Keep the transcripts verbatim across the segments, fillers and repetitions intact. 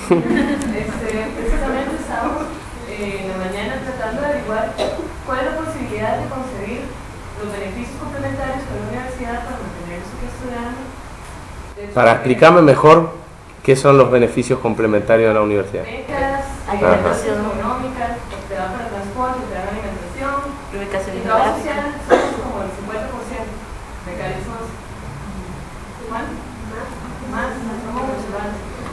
Este, precisamente estamos eh, en la mañana tratando de averiguar cuál es la posibilidad de conseguir los beneficios complementarios con la universidad para mantenerse estudiando. Para explicarme mejor qué son los beneficios complementarios de la universidad. Becas, alimentación económica, te dan para transporte, te dan alimentación, ubicación y trabajo social somos como el cincuenta por ciento. Becarios somos más, más, somos mucho más.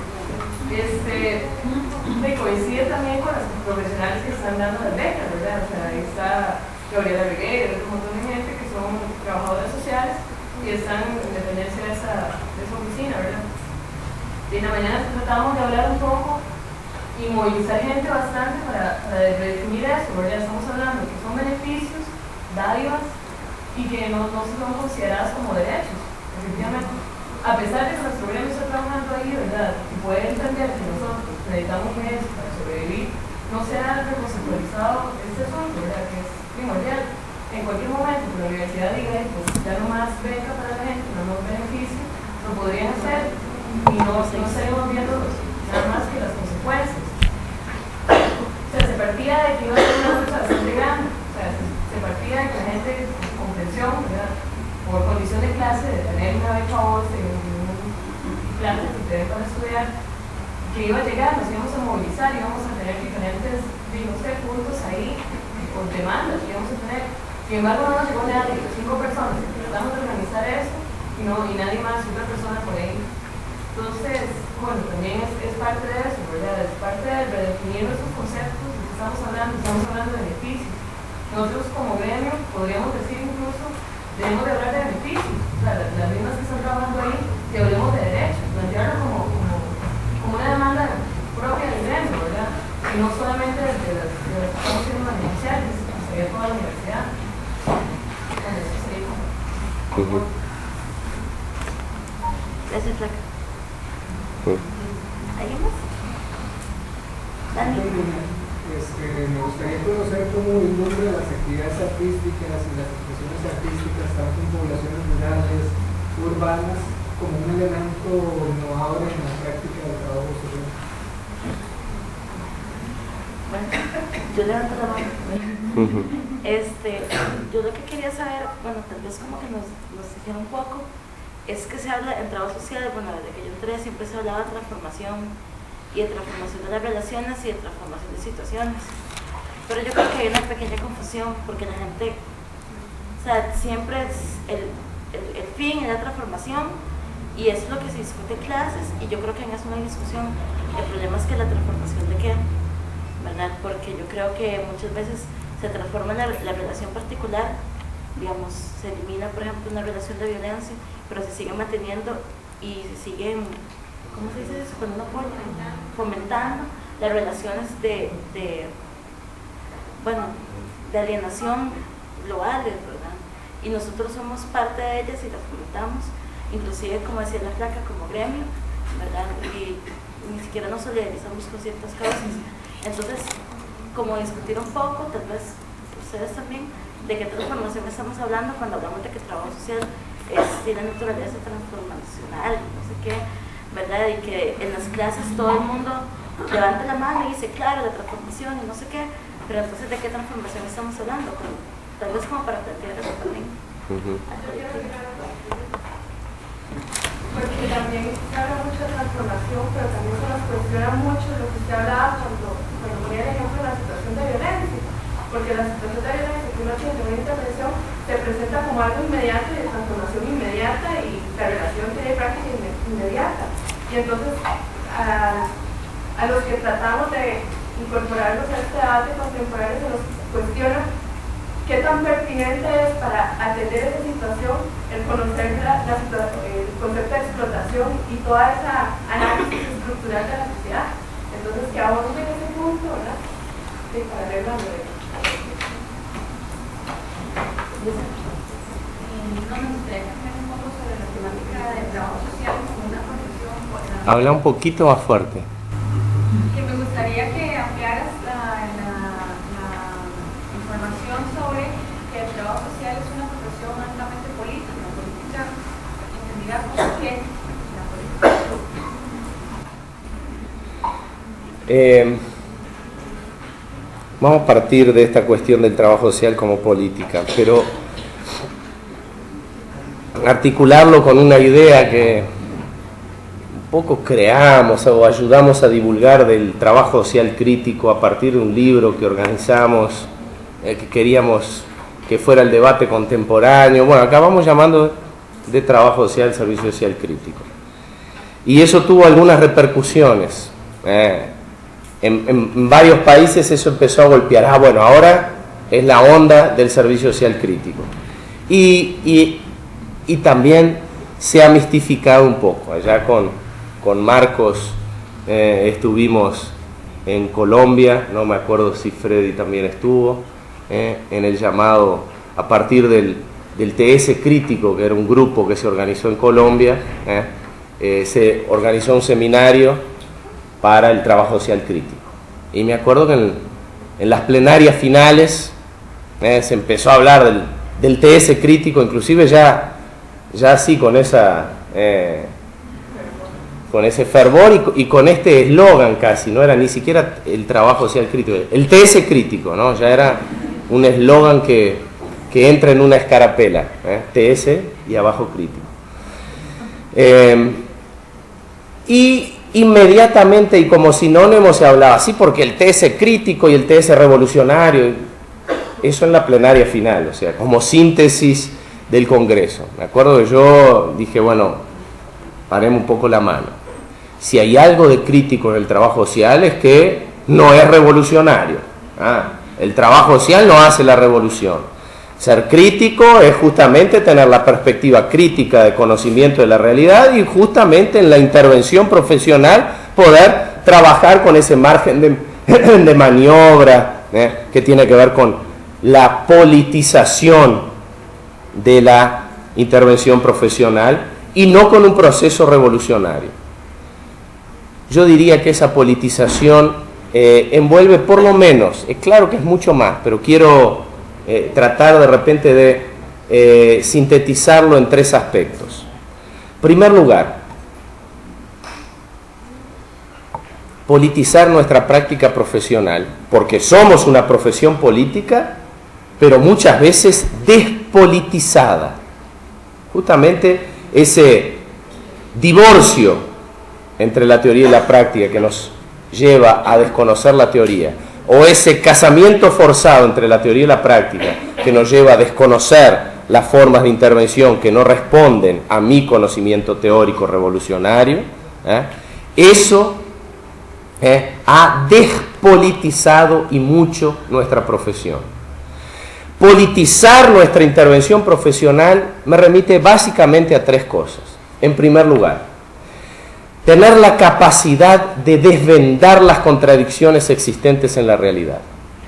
Este, me coincide también con los profesionales que están dando las becas, ¿verdad? O sea, ahí está Gabriela Reguera, un montón de gente que son trabajadores sociales y están en dependencia de esa, de esa oficina, ¿verdad? Y en la mañana tratamos de hablar un poco y movilizar gente bastante para, para redefinir eso, ¿verdad? Estamos hablando de que son beneficios, dádivas y que no, no son consideradas como derechos, efectivamente. A pesar de que nuestro gremio está trabajando ahí, ¿verdad? Y puede entender que nosotros necesitamos medios para sobrevivir, no será reconceptualizado este asunto, ¿verdad? Que es primordial. En cualquier momento que la universidad diga, pues ya no más beca para la gente, no más beneficio, lo podrían hacer y no, no estaríamos viendo nada más que las consecuencias. O sea, se partía de que iba a ser una lucha bastante grande, o sea, se, se partía de que la gente con pensión, ¿verdad? Por condición de clase, de tener una beca O S, un plan que te den para estudiar, que iba a llegar, nos íbamos a movilizar, íbamos a tener diferentes, no sé, puntos ahí, con demandas que íbamos a tener. Sin embargo, no nos llegó nadie, cinco personas, tratamos de organizar eso y, no, y nadie más, otra persona por ahí. Entonces, bueno, también es, es parte de eso, ¿verdad? Es parte de redefinir nuestros conceptos de que estamos hablando, estamos hablando de beneficios. Nosotros como gremio podríamos decir incluso, debemos de hablar de beneficios, o sea, las, las mismas que están trabajando ahí, que hablemos de derechos, plantearlo como, como, como una demanda propia del gremio, ¿verdad? Y no solamente de, de, las, de las que estamos siendo beneficiarios, sería toda la universidad. Bueno, eso sería como... Uh-huh. Gracias, Flaca. ¿Alguien más? Dani. Este, me gustaría conocer cómo vislumbra las actividades artísticas y las expresiones artísticas, tanto en poblaciones rurales, urbanas, como un elemento innovador en la práctica del trabajo social. Bueno, yo levanto la mano. Este, yo lo que quería saber, bueno, tal vez como que nos, nos dijera un poco, es que se habla en trabajo social, bueno, desde que yo entré siempre se hablaba de transformación y de transformación de las relaciones y de transformación de situaciones, pero yo creo que hay una pequeña confusión porque la gente, o sea, siempre es el, el, el fin es la transformación y eso es lo que se discute en clases y yo creo que en eso no hay discusión. El problema es que la transformación de qué, ¿verdad? Porque yo creo que muchas veces se transforma la, la relación particular, digamos, se elimina por ejemplo una relación de violencia, pero se sigue manteniendo y se siguen, ¿cómo se dice eso? Cuando uno pone, fomentando las relaciones de, de, bueno, de alienación globales, ¿verdad? Y nosotros somos parte de ellas y las fomentamos, inclusive como decía la Flaca, como gremio, ¿verdad? Y ni siquiera nos solidarizamos con ciertas causas. Entonces, como discutir un poco, tal vez ustedes también, de qué transformación estamos hablando cuando hablamos de que el trabajo social es, tiene naturaleza transformacional, no sé qué, ¿verdad? Y que en las clases todo el mundo levanta la mano y dice, claro, la transformación y no sé qué, pero entonces ¿de qué transformación estamos hablando? Pero, tal vez como para plantear eso también. Uh-huh. Porque también se habla mucho de transformación, pero también se nos cuestiona mucho lo que usted hablaba cuando, cuando ponía el ejemplo de la situación de violencia. Porque la situación de violencia que uno tiene de una intervención se presenta como algo inmediato y de transformación inmediata y la relación tiene práctica inmediata. Y entonces a, a los que tratamos de incorporarnos a este debate contemporáneo se nos cuestiona qué tan pertinente es para atender esa situación el conocer la, la el concepto de explotación y toda esa análisis estructural de la sociedad. Entonces que aborde en ese punto, ¿verdad? Sí, para arreglarlo de eso. No me gustaría cambiar un poco sobre la temática del trabajo social como una profesión. Habla un poquito más fuerte. Que me gustaría que ampliaras la, la, la información sobre que el trabajo social es una profesión altamente política, política entendida como que la política. Eh, vamos a partir de esta cuestión del trabajo social como política, pero articularlo con una idea que un poco creamos o ayudamos a divulgar del trabajo social crítico a partir de un libro que organizamos, eh, que queríamos que fuera el debate contemporáneo. Bueno, acá vamos llamando de trabajo social, servicio social crítico. Y eso tuvo algunas repercusiones. Eh, en, en varios países eso empezó a golpear. Ah, bueno, ahora es la onda del servicio social crítico. Y, y, y también se ha mistificado un poco. Allá con, con Marcos eh, estuvimos en Colombia, no me acuerdo si Freddy también estuvo, eh, en el llamado, a partir del, del T S Crítico, que era un grupo que se organizó en Colombia, eh, eh, se organizó un seminario para el trabajo social crítico. Y me acuerdo que en, en las plenarias finales eh, se empezó a hablar del, del T S crítico, inclusive ya, ya así con esa eh, con ese fervor y, y con este eslogan casi, no era ni siquiera el trabajo social crítico, el T S crítico, ¿no? Ya era un eslogan que, que entra en una escarapela, ¿eh? T S y abajo crítico. Eh, y inmediatamente y como sinónimo se hablaba así, porque el T S crítico y el T S revolucionario, eso en la plenaria final, o sea, como síntesis del Congreso. Me acuerdo que yo dije, bueno, paremos un poco la mano. Si hay algo de crítico en el trabajo social es que no es revolucionario. Ah, el trabajo social no hace la revolución. Ser crítico es justamente tener la perspectiva crítica de conocimiento de la realidad y justamente en la intervención profesional poder trabajar con ese margen de, de maniobra ¿eh? que tiene que ver con la politización de la intervención profesional y no con un proceso revolucionario. Yo diría que esa politización eh, envuelve por lo menos, es claro que es mucho más, pero quiero Eh, tratar de repente de eh, sintetizarlo en tres aspectos. En primer lugar, politizar nuestra práctica profesional, porque somos una profesión política, pero muchas veces despolitizada. Justamente ese divorcio entre la teoría y la práctica que nos lleva a desconocer la teoría, o ese casamiento forzado entre la teoría y la práctica que nos lleva a desconocer las formas de intervención que no responden a mi conocimiento teórico revolucionario, ¿eh? eso ¿eh? ha despolitizado y mucho nuestra profesión. Politizar nuestra intervención profesional me remite básicamente a tres cosas. En primer lugar, tener la capacidad de desvendar las contradicciones existentes en la realidad.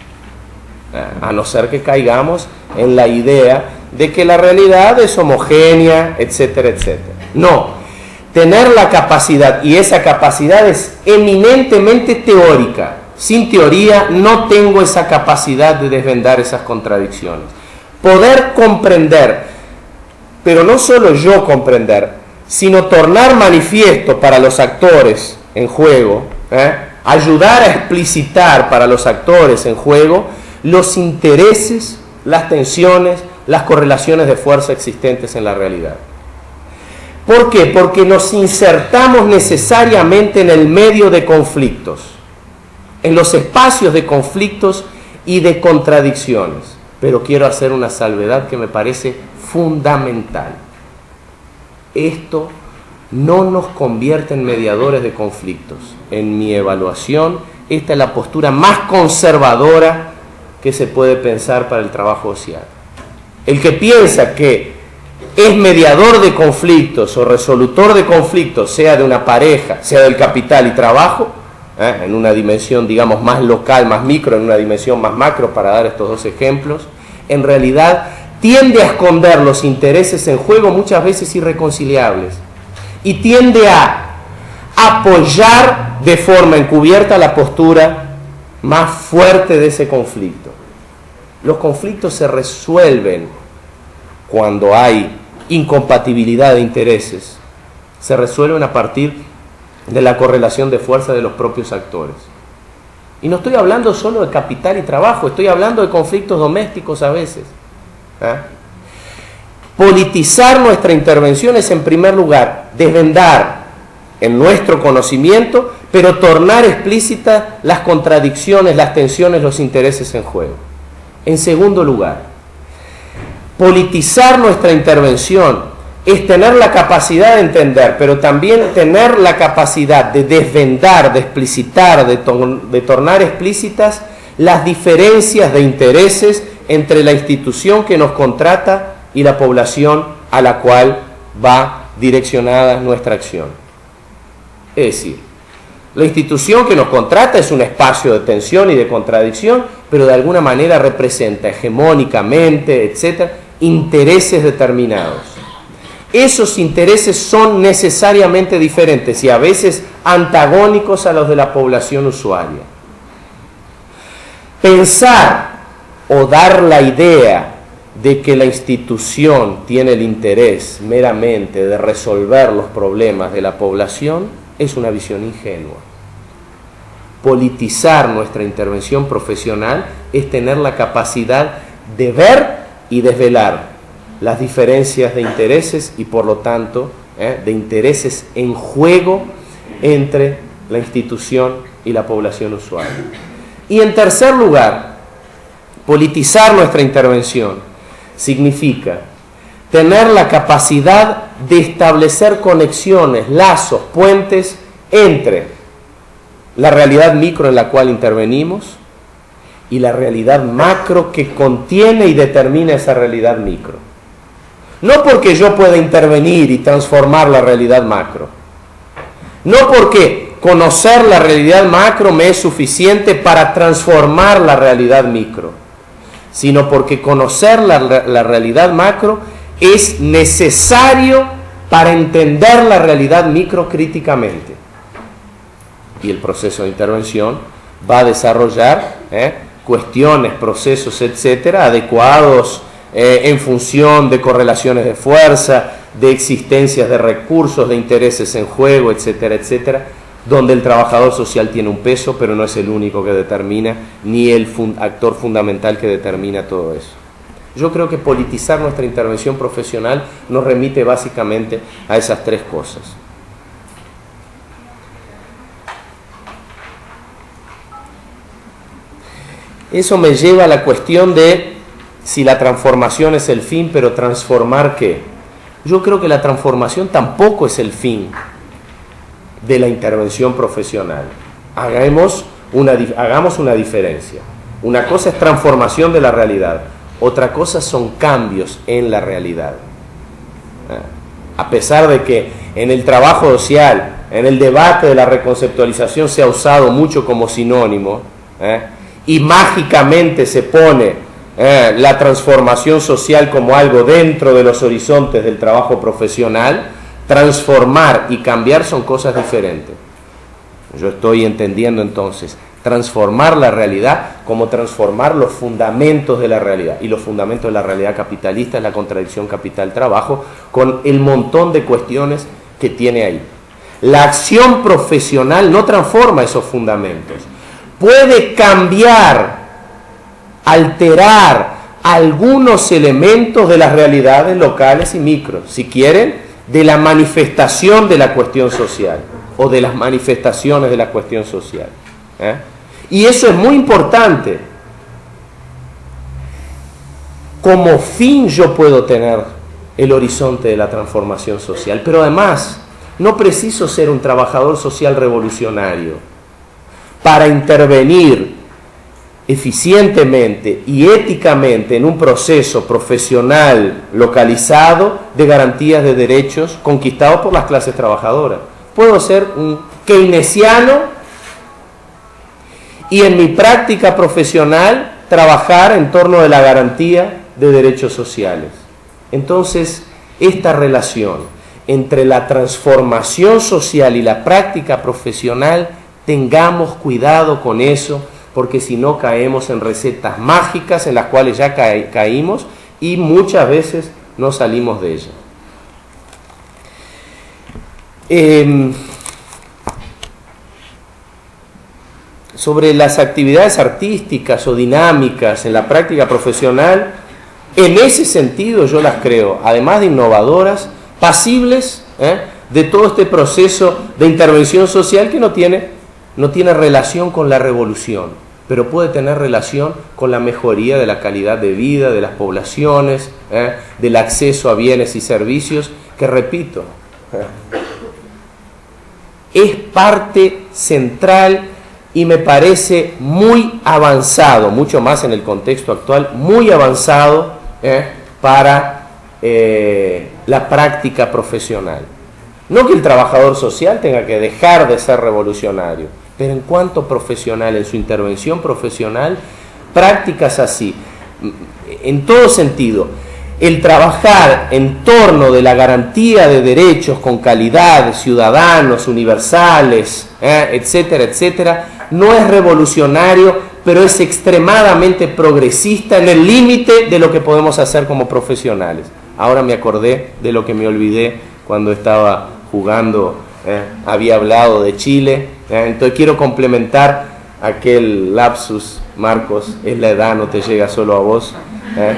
A no ser que caigamos en la idea de que la realidad es homogénea, etcétera, etcétera. No, tener la capacidad, y esa capacidad es eminentemente teórica. Sin teoría no tengo esa capacidad de desvendar esas contradicciones. Poder comprender, pero no solo yo comprender, sino tornar manifiesto para los actores en juego, ¿eh? ayudar a explicitar para los actores en juego los intereses, las tensiones, las correlaciones de fuerza existentes en la realidad. ¿Por qué? Porque nos insertamos necesariamente en el medio de conflictos, en los espacios de conflictos y de contradicciones. Pero quiero hacer una salvedad que me parece fundamental. Esto no nos convierte en mediadores de conflictos. En mi evaluación, esta es la postura más conservadora que se puede pensar para el trabajo social. El que piensa que es mediador de conflictos o resolutor de conflictos, sea de una pareja, sea del capital y trabajo, ¿eh? en una dimensión, digamos, más local, más micro, en una dimensión más macro, para dar estos dos ejemplos, en realidad tiende a esconder los intereses en juego muchas veces irreconciliables y tiende a apoyar de forma encubierta la postura más fuerte de ese conflicto. Los conflictos se resuelven cuando hay incompatibilidad de intereses, se resuelven a partir de la correlación de fuerza de los propios actores. Y no estoy hablando solo de capital y trabajo, estoy hablando de conflictos domésticos a veces. ¿Ah? Politizar nuestra intervención es, en primer lugar, desvendar en nuestro conocimiento, pero tornar explícitas las contradicciones, las tensiones, los intereses en juego. En segundo lugar, politizar nuestra intervención es tener la capacidad de entender, pero también tener la capacidad de desvendar, de explicitar, de, to- de tornar explícitas las diferencias de intereses entre la institución que nos contrata y la población a la cual va direccionada nuestra acción. Es decir, la institución que nos contrata es un espacio de tensión y de contradicción, pero de alguna manera representa hegemónicamente, etcétera, intereses determinados. Esos intereses son necesariamente diferentes y a veces antagónicos a los de la población usuaria. Pensar o dar la idea de que la institución tiene el interés meramente de resolver los problemas de la población es una visión ingenua. Politizar nuestra intervención profesional es tener la capacidad de ver y desvelar las diferencias de intereses y por lo tanto eh, de intereses en juego entre la institución y la población usuaria. Y en tercer lugar, politizar nuestra intervención significa tener la capacidad de establecer conexiones, lazos, puentes entre la realidad micro en la cual intervenimos y la realidad macro que contiene y determina esa realidad micro. No porque yo pueda intervenir y transformar la realidad macro. No porque conocer la realidad macro me es suficiente para transformar la realidad micro, sino porque conocer la, la realidad macro es necesario para entender la realidad micro críticamente. Y el proceso de intervención va a desarrollar eh, cuestiones, procesos, etcétera, adecuados eh, en función de correlaciones de fuerza, de existencias de recursos, de intereses en juego, etcétera, etcétera, donde el trabajador social tiene un peso, pero no es el único que determina, ni el fun- actor fundamental que determina todo eso. Yo creo que politizar nuestra intervención profesional nos remite básicamente a esas tres cosas. Eso me lleva a la cuestión de si la transformación es el fin, pero ¿transformar qué? Yo creo que la transformación tampoco es el fin de la intervención profesional. Hagamos una, hagamos una diferencia. Una cosa es transformación de la realidad, otra cosa son cambios en la realidad. A pesar de que en el trabajo social, en el debate de la reconceptualización se ha usado mucho como sinónimo, ¿eh? y mágicamente se pone eh, la transformación social como algo dentro de los horizontes del trabajo profesional, transformar y cambiar son cosas diferentes. Yo estoy entendiendo entonces transformar la realidad como transformar los fundamentos de la realidad, y los fundamentos de la realidad capitalista es la contradicción capital-trabajo con el montón de cuestiones que tiene ahí. La acción profesional no transforma esos fundamentos, puede cambiar, alterar algunos elementos de las realidades locales y micros, si quieren, de la manifestación de la cuestión social o de las manifestaciones de la cuestión social. ¿Eh? Y eso es muy importante. Como fin yo puedo tener el horizonte de la transformación social, pero además no preciso ser un trabajador social revolucionario para intervenir eficientemente y éticamente en un proceso profesional localizado de garantías de derechos conquistados por las clases trabajadoras. Puedo ser un keynesiano y en mi práctica profesional trabajar en torno de la garantía de derechos sociales. Entonces, esta relación entre la transformación social y la práctica profesional, tengamos cuidado con eso, porque si no caemos en recetas mágicas en las cuales ya ca caímos y muchas veces no salimos de ellas. Eh, sobre las actividades artísticas o dinámicas en la práctica profesional, en ese sentido yo las creo, además de innovadoras, pasibles ¿eh? de todo este proceso de intervención social que no tiene, no tiene relación con la revolución, pero puede tener relación con la mejoría de la calidad de vida de las poblaciones, ¿eh? del acceso a bienes y servicios, que repito, ¿eh? es parte central y me parece muy avanzado, mucho más en el contexto actual, muy avanzado ¿eh? para eh, la práctica profesional. No que el trabajador social tenga que dejar de ser revolucionario, pero en cuanto profesional, en su intervención profesional, prácticas así, en todo sentido. El trabajar en torno de la garantía de derechos con calidad, ciudadanos, universales, ¿eh? etcétera, etcétera, no es revolucionario, pero es extremadamente progresista en el límite de lo que podemos hacer como profesionales. Ahora me acordé de lo que me olvidé cuando estaba jugando, ¿eh? había hablado de Chile, ¿eh? entonces quiero complementar aquel lapsus, Marcos, es la edad, no te llega solo a vos, ¿eh?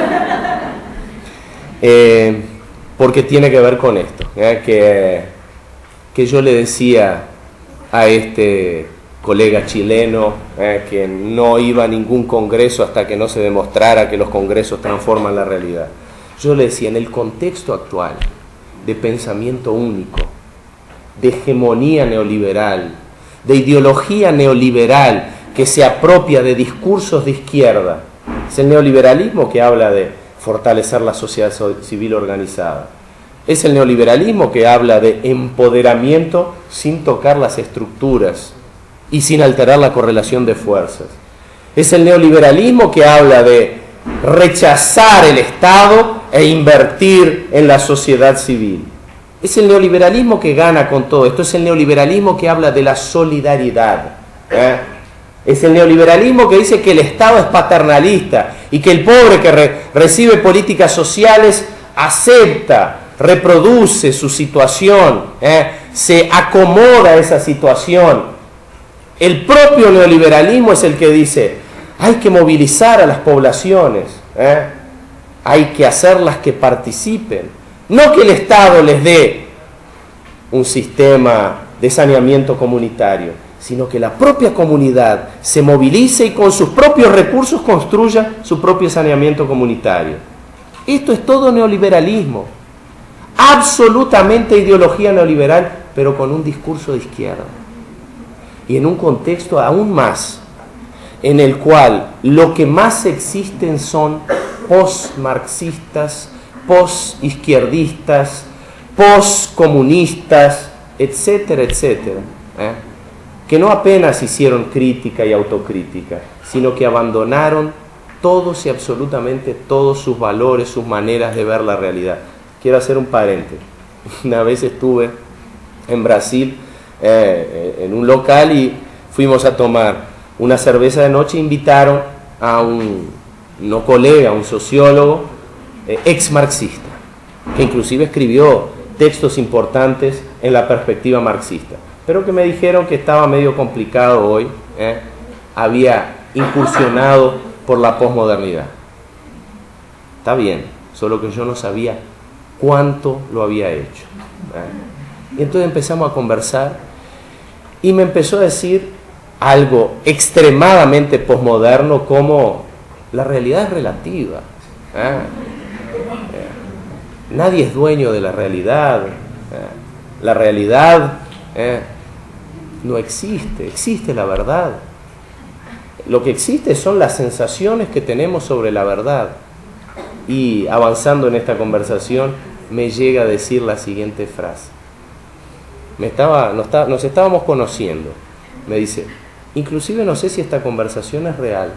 Eh, porque tiene que ver con esto, ¿eh? que, que yo le decía a este colega chileno eh, que no iba a ningún congreso hasta que no se demostrara que los congresos transforman la realidad. Yo le decía, en el contexto actual de pensamiento único, de hegemonía neoliberal, de ideología neoliberal que se apropia de discursos de izquierda, es el neoliberalismo que habla de fortalecer la sociedad civil organizada. Es el neoliberalismo que habla de empoderamiento sin tocar las estructuras y sin alterar la correlación de fuerzas. Es el neoliberalismo que habla de rechazar el Estado e invertir en la sociedad civil. Es el neoliberalismo que gana con todo esto. Es el neoliberalismo que habla de la solidaridad. ¿eh? Es el neoliberalismo que dice que el Estado es paternalista y que el pobre que re- recibe políticas sociales acepta, reproduce su situación, ¿eh? se acomoda a esa situación. El propio neoliberalismo es el que dice, hay que movilizar a las poblaciones, ¿eh? hay que hacerlas que participen. No que el Estado les dé un sistema de saneamiento comunitario, sino que la propia comunidad se movilice y con sus propios recursos construya su propio saneamiento comunitario. Esto es todo neoliberalismo, absolutamente ideología neoliberal, pero con un discurso de izquierda. Y en un contexto aún más, en el cual lo que más existen son post-marxistas, post-izquierdistas, post-comunistas, etcétera, etcétera, ¿eh? que no apenas hicieron crítica y autocrítica, sino que abandonaron todos y absolutamente todos sus valores, sus maneras de ver la realidad. Quiero hacer un paréntesis. Una vez estuve en Brasil, eh, en un local, y fuimos a tomar una cerveza de noche. Invitaron a un no colega, un sociólogo, eh, ex marxista, que inclusive escribió textos importantes en la perspectiva marxista, pero que me dijeron que estaba medio complicado hoy, ¿eh? había incursionado por la posmodernidad. Está bien, solo que yo no sabía cuánto lo había hecho. ¿eh? Y entonces empezamos a conversar y me empezó a decir algo extremadamente posmoderno, como la realidad es relativa. ¿eh? Eh, nadie es dueño de la realidad. ¿eh? La realidad eh, no existe, existe la verdad. Lo que existe son las sensaciones que tenemos sobre la verdad. Y avanzando en esta conversación, me llega a decir la siguiente frase. Me estaba, nos, está, nos estábamos conociendo. Me dice, inclusive no sé si esta conversación es real.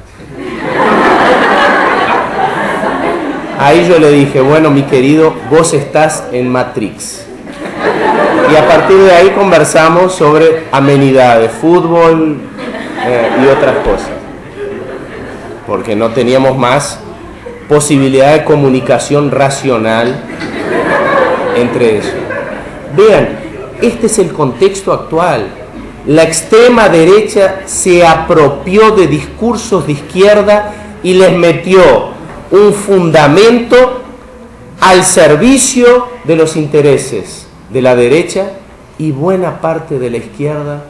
Ahí yo le dije, bueno, mi querido, vos estás en Matrix. Y a partir de ahí conversamos sobre amenidades, fútbol eh, y otras cosas. Porque no teníamos más posibilidad de comunicación racional entre eso. Vean, este es el contexto actual. la extrema derecha se apropió de discursos de izquierda y les metió un fundamento al servicio de los intereses de la derecha, y buena parte de la izquierda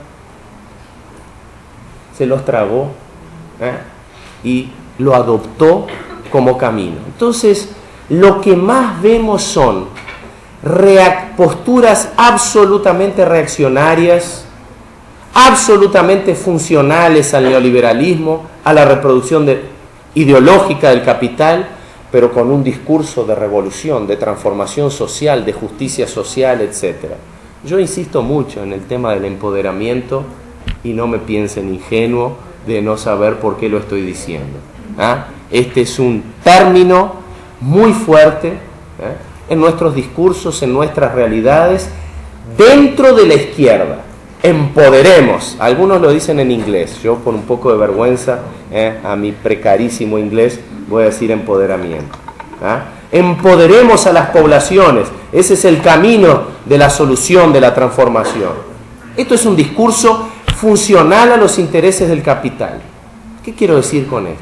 se los tragó ¿eh? y lo adoptó como camino. Entonces, lo que más vemos son reac- posturas absolutamente reaccionarias, absolutamente funcionales al neoliberalismo, a la reproducción de, ideológica del capital, pero con un discurso de revolución, de transformación social, de justicia social, etcétera. Yo insisto mucho en el tema del empoderamiento y no me piensen ingenuo de no saber por qué lo estoy diciendo. ¿Ah? Este es un término muy fuerte ¿eh? en nuestros discursos, en nuestras realidades, dentro de la izquierda. Empoderemos. Algunos lo dicen en inglés. Yo, por un poco de vergüenza ¿eh? a mi precarísimo inglés, voy a decir empoderamiento. ¿Ah? Empoderemos a las poblaciones. Ese es el camino de la solución, de la transformación. Esto es un discurso funcional a los intereses del capital. ¿Qué quiero decir con esto?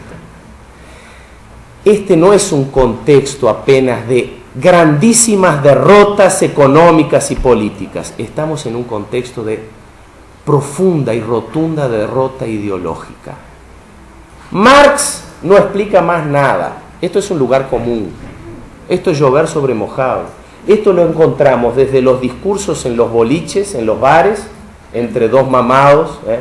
Este no es un contexto apenas de grandísimas derrotas económicas y políticas. Estamos en un contexto de profunda y rotunda derrota ideológica. Marx no explica más nada. Esto es un lugar común. Esto es llover sobre mojado. Esto lo encontramos desde los discursos en los boliches, en los bares, entre dos mamados, ¿eh?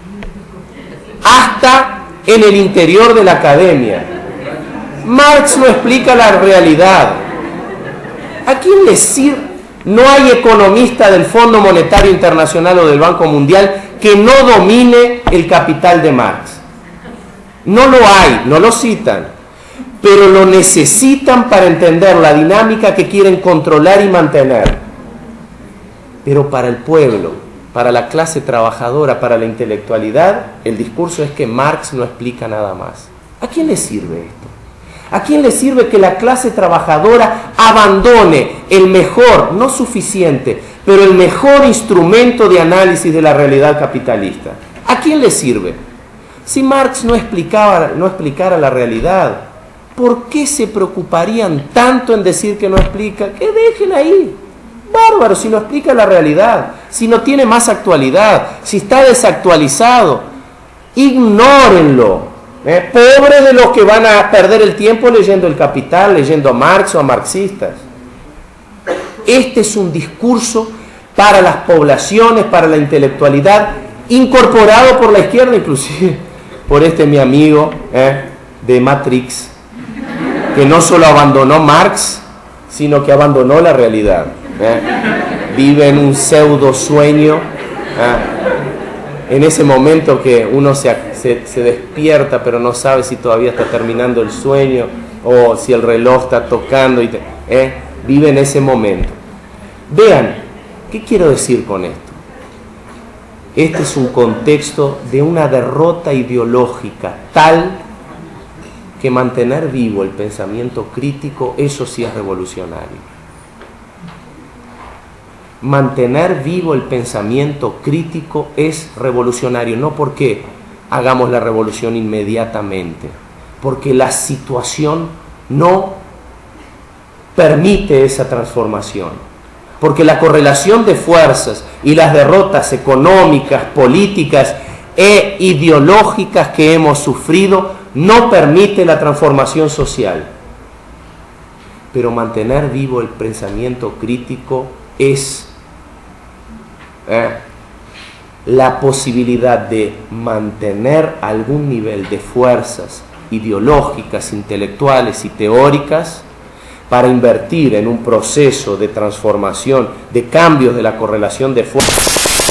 hasta en el interior de la academia. Marx no explica la realidad. ¿A quién le sirve? No hay economista del Fondo Monetario Internacional o del Banco Mundial que no domine el capital de Marx. No lo hay, no lo citan, pero lo necesitan para entender la dinámica que quieren controlar y mantener. Pero para el pueblo, para la clase trabajadora, para la intelectualidad, el discurso es que Marx no explica nada más. ¿A quién le sirve esto? ¿A quién le sirve que la clase trabajadora abandone el mejor, no suficiente, pero el mejor instrumento de análisis de la realidad capitalista? ¿A quién le sirve? Si Marx no explicaba, no explicara la realidad, ¿por qué se preocuparían tanto en decir que no explica? Que dejen ahí. Bárbaro, si no explica la realidad, si no tiene más actualidad, si está desactualizado, ignórenlo. ¿Eh? Pobres de los que van a perder el tiempo leyendo El Capital, leyendo a Marx o a marxistas. Este es un discurso para las poblaciones, para la intelectualidad, incorporado por la izquierda, inclusive por este mi amigo ¿eh? de Matrix, que no solo abandonó Marx, sino que abandonó la realidad. ¿eh? Vive en un pseudo sueño. ¿eh? En ese momento que uno se, se, se despierta, pero no sabe si todavía está terminando el sueño o si el reloj está tocando, y te, ¿eh? vive en ese momento. Vean, ¿qué quiero decir con esto? Este es un contexto de una derrota ideológica tal que mantener vivo el pensamiento crítico, eso sí es revolucionario. Mantener vivo el pensamiento crítico es revolucionario, no porque hagamos la revolución inmediatamente, porque la situación no permite esa transformación, porque la correlación de fuerzas y las derrotas económicas, políticas e ideológicas que hemos sufrido no permite la transformación social. Pero mantener vivo el pensamiento crítico es Eh, la posibilidad de mantener algún nivel de fuerzas ideológicas, intelectuales y teóricas para invertir en un proceso de transformación, de cambios de la correlación de fuerzas.